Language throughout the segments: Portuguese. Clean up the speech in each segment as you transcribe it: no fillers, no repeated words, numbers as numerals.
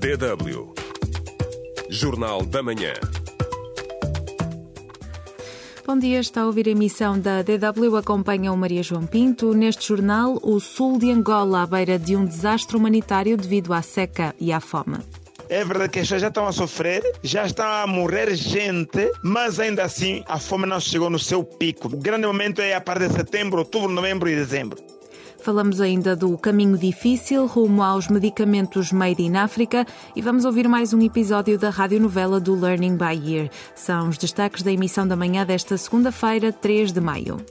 DW Jornal da Manhã. Bom dia, está a ouvir a emissão da DW, acompanha o Maria João Pinto. Neste jornal, o sul de Angola à beira de um desastre humanitário devido à seca e à fome. É verdade que as pessoas já estão a sofrer, já está a morrer gente, mas ainda assim a fome não chegou no seu pico. O grande momento é a partir de setembro, outubro, novembro e dezembro. Falamos ainda do caminho difícil rumo aos medicamentos made in África e vamos ouvir mais um episódio da radionovela do Learning by Ear. São os destaques da emissão da manhã desta segunda-feira, 3 de maio.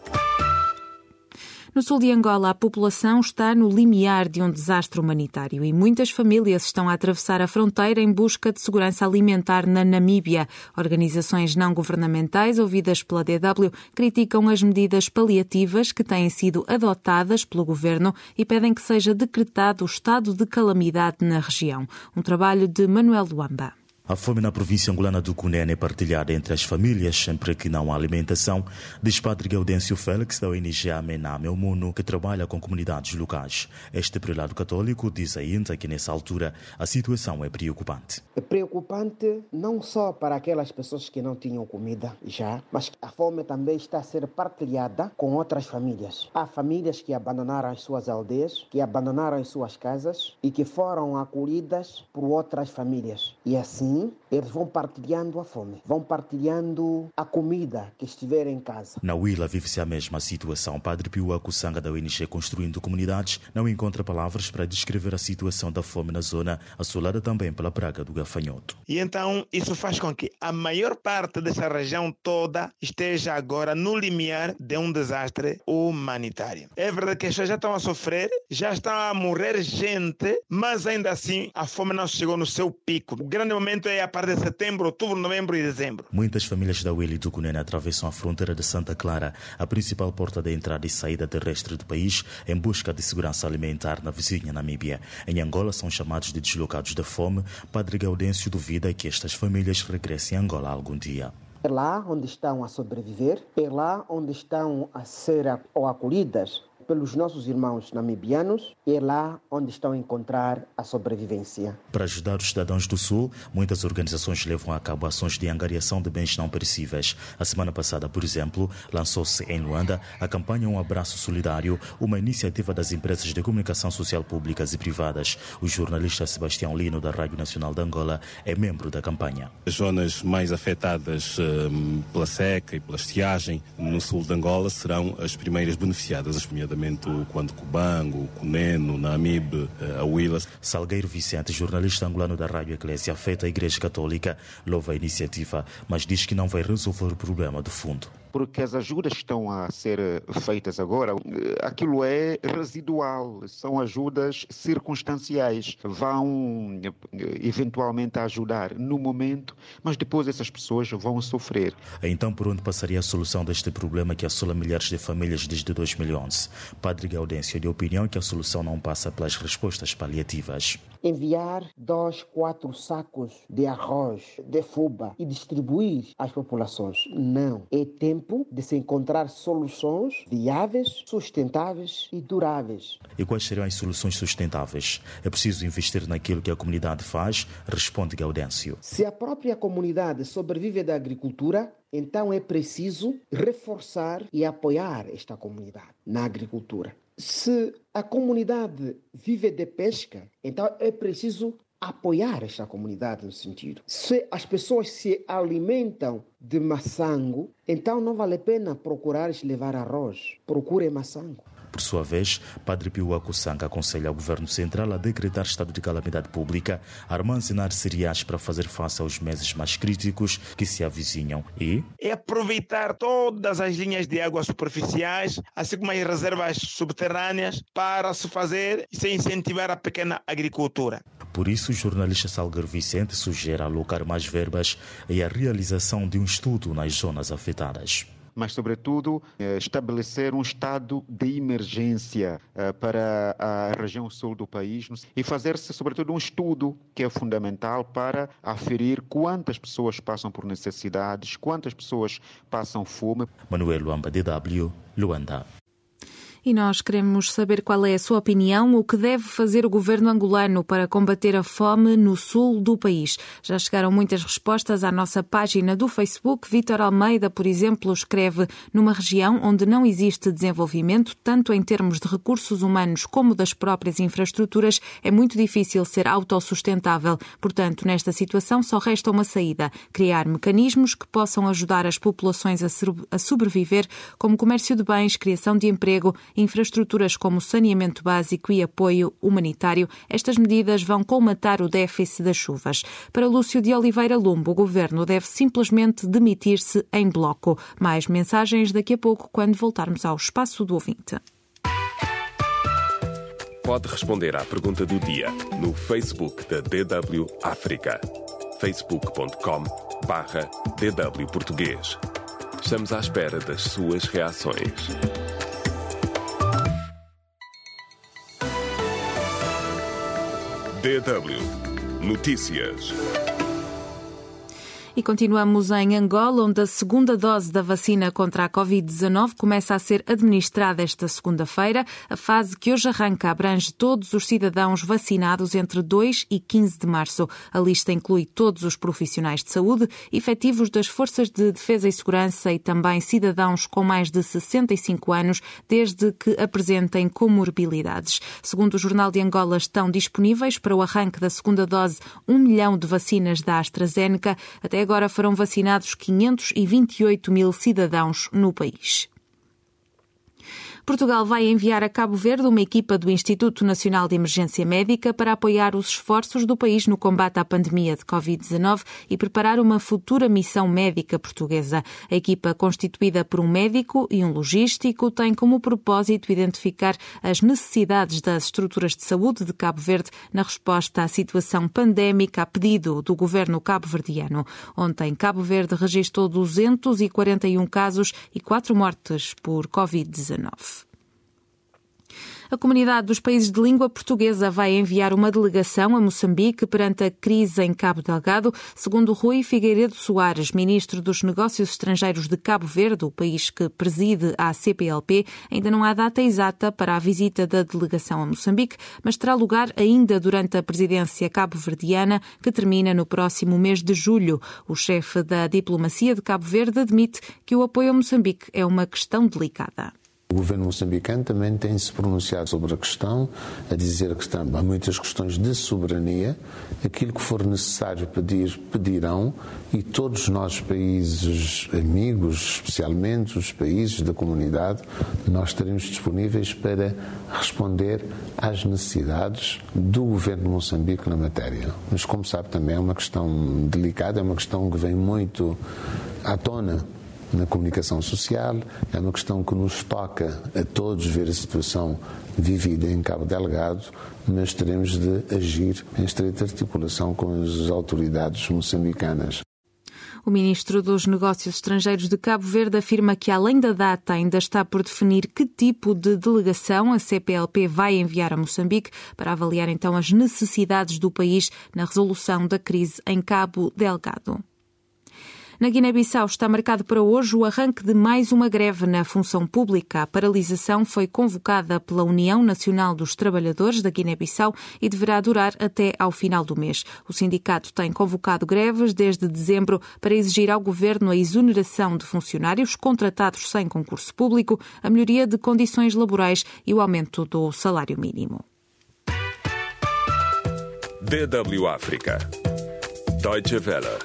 No sul de Angola, a população está no limiar de um desastre humanitário e muitas famílias estão a atravessar a fronteira em busca de segurança alimentar na Namíbia. Organizações não governamentais ouvidas pela DW criticam as medidas paliativas que têm sido adotadas pelo governo e pedem que seja decretado o estado de calamidade na região. Um trabalho de Manuel Luamba. A fome na província angolana do Cunene é partilhada entre as famílias, sempre que não há alimentação, diz Padre Gaudêncio Félix da ONG Amename Muno, que trabalha com comunidades locais. Este prelado católico diz ainda que nessa altura a situação é preocupante. É preocupante não só para aquelas pessoas que não tinham comida já, mas a fome também está a ser partilhada com outras famílias. Há famílias que abandonaram as suas aldeias, que abandonaram as suas casas e que foram acolhidas por outras famílias. E assim, eles vão partilhando a fome, vão partilhando a comida que estiver em casa. Na Huila vive-se a mesma situação. Padre Pio Acussanga da ONG Construindo Comunidades não encontra palavras para descrever a situação da fome na zona, assolada também pela praga do gafanhoto. E então isso faz com que a maior parte dessa região toda esteja agora no limiar de um desastre humanitário. É verdade que as pessoas já estão a sofrer, já está a morrer gente, mas ainda assim a fome não chegou no seu pico. O grande momento é a partir de setembro, outubro, novembro e dezembro. Muitas famílias da Huila e do Cunene atravessam a fronteira de Santa Clara, a principal porta de entrada e saída terrestre do país, em busca de segurança alimentar na vizinha Namíbia. Em Angola são chamados de deslocados da fome. Padre Gaudêncio duvida que estas famílias regressem a Angola algum dia. É lá onde estão a sobreviver, é lá onde estão a ser acolhidas pelos nossos irmãos namibianos, é lá onde estão a encontrar a sobrevivência. Para ajudar os cidadãos do Sul, muitas organizações levam a cabo ações de angariação de bens não perecíveis. A semana passada, por exemplo, lançou-se em Luanda a campanha Um Abraço Solidário, uma iniciativa das empresas de comunicação social públicas e privadas. O jornalista Sebastião Lino, da Rádio Nacional de Angola, é membro da campanha. As zonas mais afetadas pela seca e pela estiagem no sul de Angola serão as primeiras beneficiadas, nomeadamente o Cubango, o Cunene, o Namibe, a Huila. Salgueiro Vicente, jornalista angolano da Rádio Eclésia, afeta a Igreja Católica, louva a iniciativa, mas diz que não vai resolver o problema de fundo. Porque as ajudas que estão a ser feitas agora, aquilo é residual, são ajudas circunstanciais, vão eventualmente ajudar no momento, mas depois essas pessoas vão sofrer. Então, por onde passaria a solução deste problema que assola milhares de famílias desde 2011? Padre Gaudêncio de opinião que a solução não passa pelas respostas paliativas. Enviar 2, 4 sacos de arroz, de fuba e distribuir às populações. Não. É tempo de se encontrar soluções viáveis, sustentáveis e duráveis. E quais seriam as soluções sustentáveis? É preciso investir naquilo que a comunidade faz, responde Gaudêncio. Se a própria comunidade sobrevive da agricultura, então é preciso reforçar e apoiar esta comunidade na agricultura. Se a comunidade vive de pesca, então é preciso apoiar esta comunidade no sentido. Se as pessoas se alimentam de maçango, então não vale a pena procurar levar arroz. Procure maçango. Por sua vez, Padre Pio Acussanga aconselha o Governo Central a decretar estado de calamidade pública, a armazenar cereais para fazer face aos meses mais críticos que se avizinham e aproveitar todas as linhas de água superficiais, assim como as reservas subterrâneas, para se fazer e se incentivar a pequena agricultura. Por isso, o jornalista Salgueiro Vicente sugere alocar mais verbas e a realização de um estudo nas zonas afetadas. Mas, sobretudo, estabelecer um estado de emergência para a região sul do país e fazer-se, sobretudo, um estudo que é fundamental para aferir quantas pessoas passam por necessidades, quantas pessoas passam fome. Manuel Luamba, DW, Luanda. E nós queremos saber qual é a sua opinião, o que deve fazer o governo angolano para combater a fome no sul do país. Já chegaram muitas respostas à nossa página do Facebook. Vítor Almeida, por exemplo, escreve: numa região onde não existe desenvolvimento, tanto em termos de recursos humanos como das próprias infraestruturas, é muito difícil ser autossustentável. Portanto, nesta situação só resta uma saída: criar mecanismos que possam ajudar as populações a sobreviver, como comércio de bens, criação de emprego, infraestruturas como saneamento básico e apoio humanitário. Estas medidas vão colmatar o déficit das chuvas. Para Lúcio de Oliveira Lumbo, o governo deve simplesmente demitir-se em bloco. Mais mensagens daqui a pouco, quando voltarmos ao Espaço do Ouvinte. Pode responder à pergunta do dia no Facebook da DW África. facebook.com/DW Português. Estamos à espera das suas reações. DW Notícias. E continuamos em Angola, onde a segunda dose da vacina contra a Covid-19 começa a ser administrada esta segunda-feira. A fase que hoje arranca abrange todos os cidadãos vacinados entre 2 e 15 de março. A lista inclui todos os profissionais de saúde, efetivos das Forças de Defesa e Segurança e também cidadãos com mais de 65 anos, desde que apresentem comorbilidades. Segundo o Jornal de Angola, estão disponíveis para o arranque da segunda dose 1 milhão de vacinas da AstraZeneca. Até agora foram vacinados 528 mil cidadãos no país. Portugal vai enviar a Cabo Verde uma equipa do Instituto Nacional de Emergência Médica para apoiar os esforços do país no combate à pandemia de Covid-19 e preparar uma futura missão médica portuguesa. A equipa, constituída por um médico e um logístico, tem como propósito identificar as necessidades das estruturas de saúde de Cabo Verde na resposta à situação pandémica a pedido do governo cabo-verdiano. Ontem, Cabo Verde registrou 241 casos e 4 mortes por Covid-19. A Comunidade dos Países de Língua Portuguesa vai enviar uma delegação a Moçambique perante a crise em Cabo Delgado, segundo Rui Figueiredo Soares, ministro dos Negócios Estrangeiros de Cabo Verde, o país que preside a CPLP. Ainda não há data exata para a visita da delegação a Moçambique, mas terá lugar ainda durante a presidência cabo-verdiana, que termina no próximo mês de julho. O chefe da diplomacia de Cabo Verde admite que o apoio a Moçambique é uma questão delicada. O governo moçambicano também tem se pronunciado sobre a questão, a dizer que há muitas questões de soberania. Aquilo que for necessário pedir, pedirão, e todos nós, países amigos, especialmente os países da comunidade, nós estaremos disponíveis para responder às necessidades do governo de Moçambique na matéria. Mas, como sabe, também é uma questão delicada, é uma questão que vem muito à tona na comunicação social, é uma questão que nos toca a todos ver a situação vivida em Cabo Delgado, mas teremos de agir em estreita articulação com as autoridades moçambicanas. O ministro dos Negócios Estrangeiros de Cabo Verde afirma que, além da data, ainda está por definir que tipo de delegação a CPLP vai enviar a Moçambique para avaliar então as necessidades do país na resolução da crise em Cabo Delgado. Na Guiné-Bissau está marcado para hoje o arranque de mais uma greve na função pública. A paralisação foi convocada pela União Nacional dos Trabalhadores da Guiné-Bissau e deverá durar até ao final do mês. O sindicato tem convocado greves desde dezembro para exigir ao governo a exoneração de funcionários contratados sem concurso público, a melhoria de condições laborais e o aumento do salário mínimo. DW África. Deutsche Welle.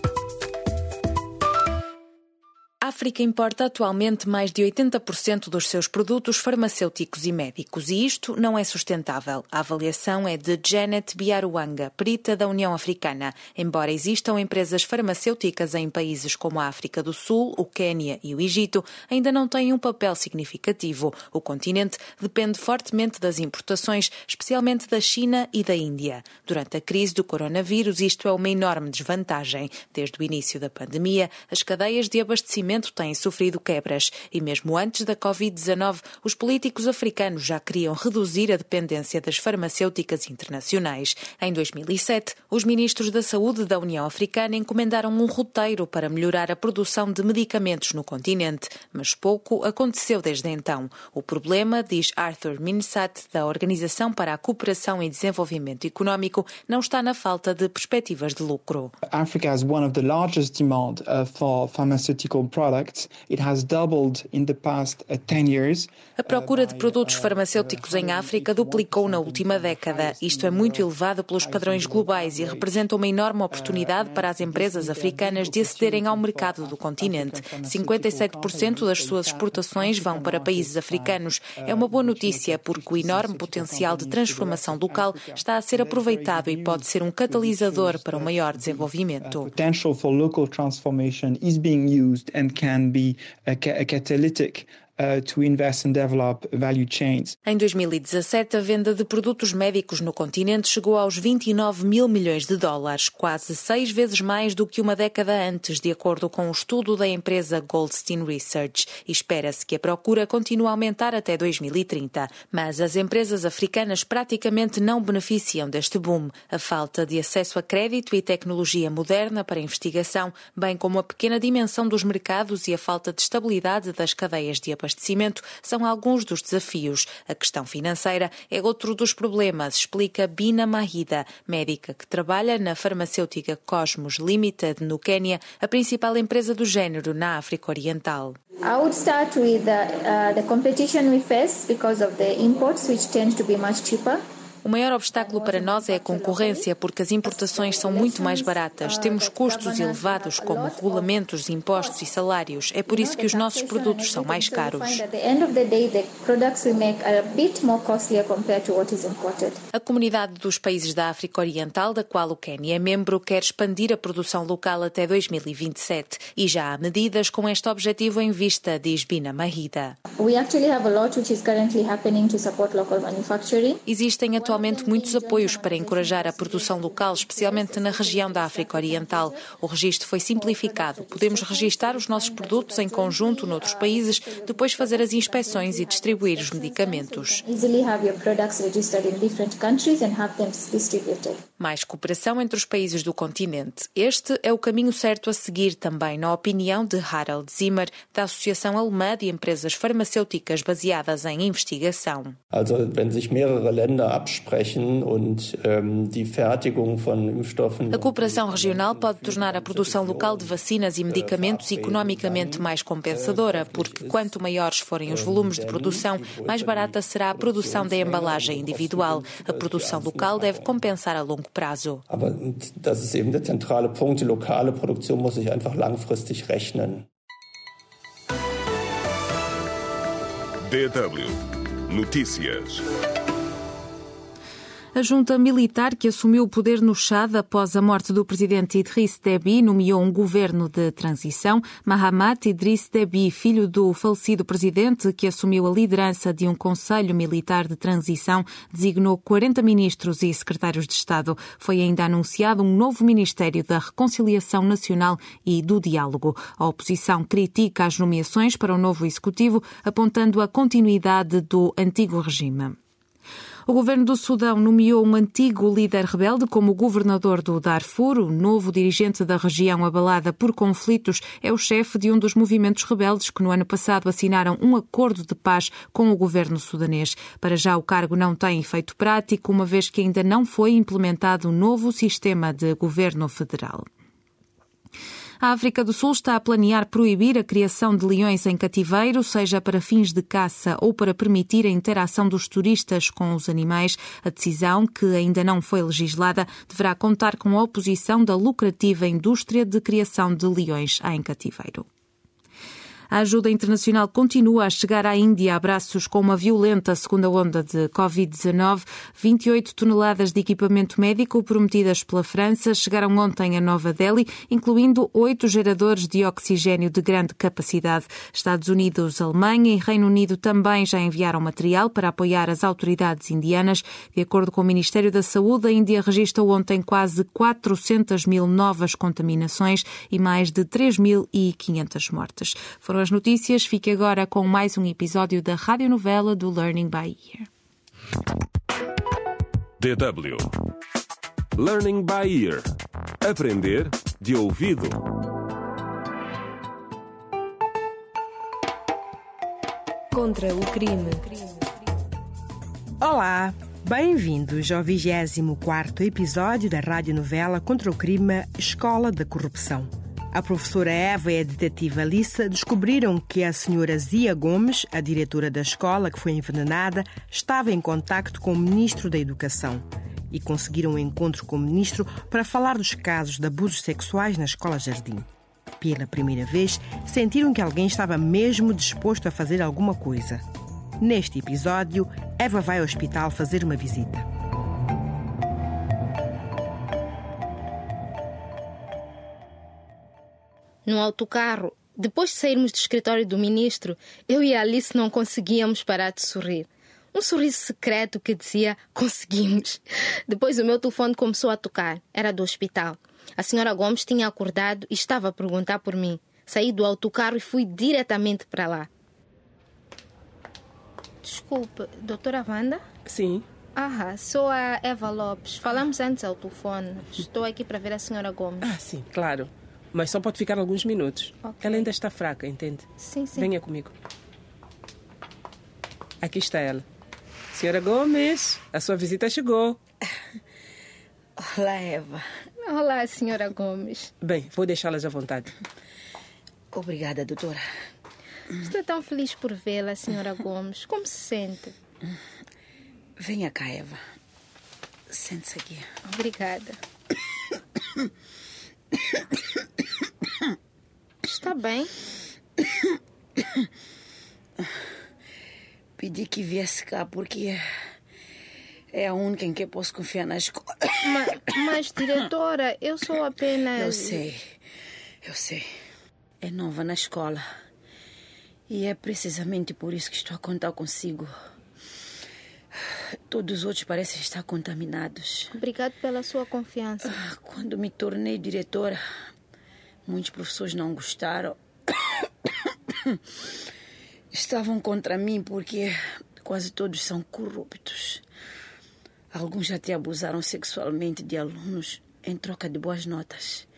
A África importa atualmente mais de 80% dos seus produtos farmacêuticos e médicos e isto não é sustentável. A avaliação é de Janet Biaruanga, perita da União Africana. Embora existam empresas farmacêuticas em países como a África do Sul, o Quênia e o Egito, ainda não têm um papel significativo. O continente depende fortemente das importações, especialmente da China e da Índia. Durante a crise do coronavírus, isto é uma enorme desvantagem. Desde o início da pandemia, as cadeias de abastecimento continente têm sofrido quebras. E mesmo antes da Covid-19, os políticos africanos já queriam reduzir a dependência das farmacêuticas internacionais. Em 2007, os ministros da Saúde da União Africana encomendaram um roteiro para melhorar a produção de medicamentos no continente, mas pouco aconteceu desde então. O problema, diz Arthur Minsat, da Organização para a Cooperação e Desenvolvimento Económico, não está na falta de perspectivas de lucro. Africa has one of the largest demand for pharmaceutical products. It has doubled in the past 10 years. A procura de produtos farmacêuticos em África duplicou na última década. Isto é muito elevado pelos padrões globais e representa uma enorme oportunidade para as empresas africanas de acederem ao mercado do continente. 57% das suas exportações vão para países africanos. É uma boa notícia porque o enorme potencial de transformação local está a ser aproveitado e pode ser um catalisador para o maior desenvolvimento. Potential for local transformation is being used and can be a catalytic to invest and develop value chains. Em 2017, a venda de produtos médicos no continente chegou aos 29 mil milhões de dólares, quase 6 vezes mais do que uma década antes, de acordo com o estudo da empresa Goldstein Research. E espera-se que a procura continue a aumentar até 2030. Mas as empresas africanas praticamente não beneficiam deste boom. A falta de acesso a crédito e tecnologia moderna para investigação, bem como a pequena dimensão dos mercados e a falta de estabilidade das cadeias de abastecimento, são alguns dos desafios. A questão financeira é outro dos problemas, explica Bina Mahida, médica que trabalha na farmacêutica Cosmos Limited, no Quênia, a principal empresa do género na África Oriental. I would start with the competition we face because of the imports, which tend to be much cheaper. O maior obstáculo para nós é a concorrência, porque as importações são muito mais baratas. Temos custos elevados, como regulamentos, impostos e salários. É por isso que os nossos produtos são mais caros. A comunidade dos países da África Oriental, da qual o Quênia é membro, quer expandir a produção local até 2027. E já há medidas com este objetivo em vista, diz Bina Mahida. Existem atualmente muitos apoios para encorajar a produção local, especialmente na região da África Oriental. O registro foi simplificado. Podemos registar os nossos produtos em conjunto noutros países, depois fazer as inspeções e distribuir os medicamentos. Mais cooperação entre os países do continente. Este é o caminho certo a seguir também, na opinião de Harald Zimmer, da Associação Alemã de Empresas Farmacêuticas Baseadas em Investigação. A cooperação regional pode tornar a produção local de vacinas e medicamentos economicamente mais compensadora, porque quanto maiores forem os volumes de produção, mais barata será a produção da embalagem individual. A produção local deve compensar a longo prazo. Das ist eben der zentrale Punkt. Die lokale Produktion muss sich einfach langfristig rechnen. DW Notícias. A junta militar que assumiu o poder no Chad após a morte do presidente Idriss Déby nomeou um governo de transição. Mahamat Idriss Déby, filho do falecido presidente, que assumiu a liderança de um conselho militar de transição, designou 40 ministros e secretários de Estado. Foi ainda anunciado um novo Ministério da Reconciliação Nacional e do Diálogo. A oposição critica as nomeações para o novo executivo, apontando a continuidade do antigo regime. O governo do Sudão nomeou um antigo líder rebelde como governador do Darfur. O novo dirigente da região abalada por conflitos é o chefe de um dos movimentos rebeldes que no ano passado assinaram um acordo de paz com o governo sudanês. Para já o cargo não tem efeito prático, uma vez que ainda não foi implementado um novo sistema de governo federal. A África do Sul está a planear proibir a criação de leões em cativeiro, seja para fins de caça ou para permitir a interação dos turistas com os animais. A decisão, que ainda não foi legislada, deverá contar com a oposição da lucrativa indústria de criação de leões em cativeiro. A ajuda internacional continua a chegar à Índia a braços com uma violenta segunda onda de Covid-19. 28 toneladas de equipamento médico prometidas pela França chegaram ontem a Nova Delhi, incluindo 8 geradores de oxigênio de grande capacidade. Estados Unidos, Alemanha e Reino Unido também já enviaram material para apoiar as autoridades indianas. De acordo com o Ministério da Saúde, a Índia registrou ontem quase 400 mil novas contaminações e mais de 3.500 mortes. Foram as notícias. Fique agora com mais um episódio da radionovela do Learning by Ear. DW Learning by Ear. Aprender de ouvido. Contra o crime. Olá, bem-vindos ao 24º episódio da radionovela Contra o Crime, Escola da Corrupção. A professora Eva e a detetive Alissa descobriram que a senhora Zia Gomes, a diretora da escola que foi envenenada, estava em contacto com o ministro da Educação e conseguiram um encontro com o ministro para falar dos casos de abusos sexuais na escola Jardim. Pela primeira vez, sentiram que alguém estava mesmo disposto a fazer alguma coisa. Neste episódio, Eva vai ao hospital fazer uma visita. No autocarro, depois de sairmos do escritório do ministro, eu e a Alice não conseguíamos parar de sorrir. Um sorriso secreto que dizia, conseguimos. Depois o meu telefone começou a tocar. Era do hospital. A senhora Gomes tinha acordado e estava a perguntar por mim. Saí do autocarro e fui diretamente para lá. Desculpe, doutora Wanda? Sim. Sou a Eva Lopes. Falamos antes ao telefone. Estou aqui para ver a senhora Gomes. Sim, claro. Mas só pode ficar alguns minutos. Okay. Ela ainda está fraca, entende? Sim. Venha comigo. Aqui está ela. Senhora Gomes, a sua visita chegou. Olá, Eva. Olá, senhora Gomes. Bem, vou deixá-las à vontade. Obrigada, doutora. Estou tão feliz por vê-la, senhora Gomes. Como se sente? Venha cá, Eva. Sente-se aqui. Obrigada. Está bem? Pedi que viesse cá porque é a única em que eu posso confiar na escola. Mas, diretora, eu sou apenas... Eu sei. É nova na escola. E é precisamente por isso que estou a contar consigo. Todos os outros parecem estar contaminados. Obrigado pela sua confiança. Quando me tornei diretora, muitos professores não gostaram. Estavam contra mim porque quase todos são corruptos. Alguns até abusaram sexualmente de alunos em troca de boas notas.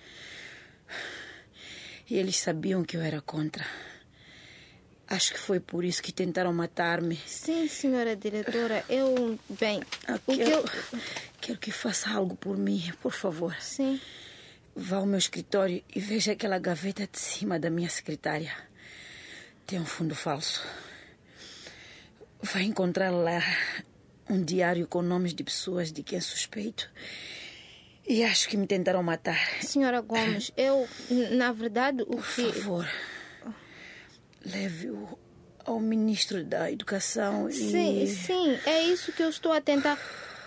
E eles sabiam que eu era contra. Acho que foi por isso que tentaram matar-me. Sim, senhora diretora, Quero que faça algo por mim, por favor. Sim. Vá ao meu escritório e veja aquela gaveta de cima da minha secretária. Tem um fundo falso. Vai encontrar lá um diário com nomes de pessoas de quem suspeito. E acho que me tentaram matar. Senhora Gomes, na verdade, Por favor, leve-o ao ministro da Educação e... Sim, é isso que eu estou a tentar...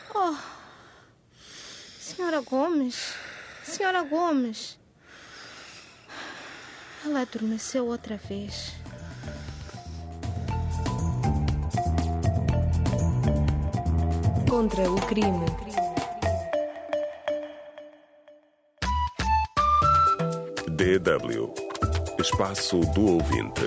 Senhora Gomes... Ela adormeceu outra vez. Contra o crime. DW Espaço do Ouvinte.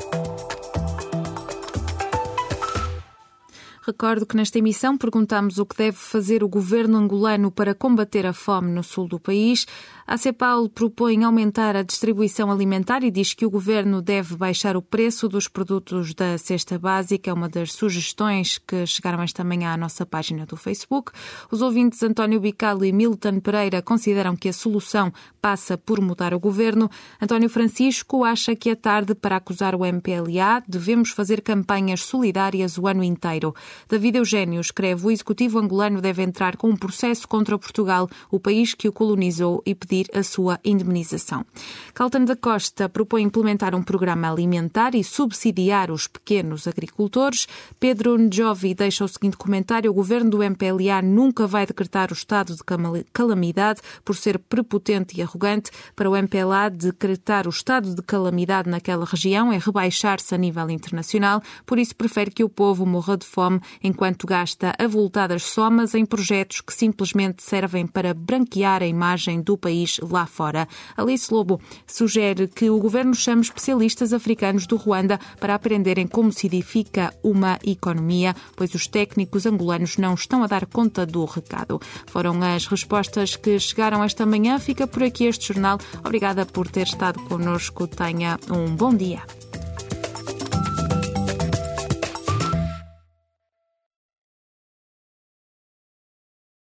Recordo que nesta emissão perguntamos o que deve fazer o governo angolano para combater a fome no sul do país. A CEPAL propõe aumentar a distribuição alimentar e diz que o governo deve baixar o preço dos produtos da cesta básica. É uma das sugestões que chegaram esta manhã à nossa página do Facebook. Os ouvintes António Bicalo e Milton Pereira consideram que a solução passa por mudar o governo. António Francisco acha que é tarde para acusar o MPLA. Devemos fazer campanhas solidárias o ano inteiro. David Eugênio escreve: o executivo angolano deve entrar com um processo contra Portugal, o país que o colonizou, e pedir pedir a sua indemnização. Caltano da Costa propõe implementar um programa alimentar e subsidiar os pequenos agricultores. Pedro Njovi deixa o seguinte comentário: o governo do MPLA nunca vai decretar o estado de calamidade por ser prepotente e arrogante. Para o MPLA, decretar o estado de calamidade naquela região é rebaixar-se a nível internacional, por isso prefere que o povo morra de fome enquanto gasta avultadas somas em projetos que simplesmente servem para branquear a imagem do país lá fora. Alice Lobo sugere que o governo chame especialistas africanos do Ruanda para aprenderem como se edifica uma economia, pois os técnicos angolanos não estão a dar conta do recado. Foram as respostas que chegaram esta manhã. Fica por aqui este jornal. Obrigada por ter estado connosco. Tenha um bom dia.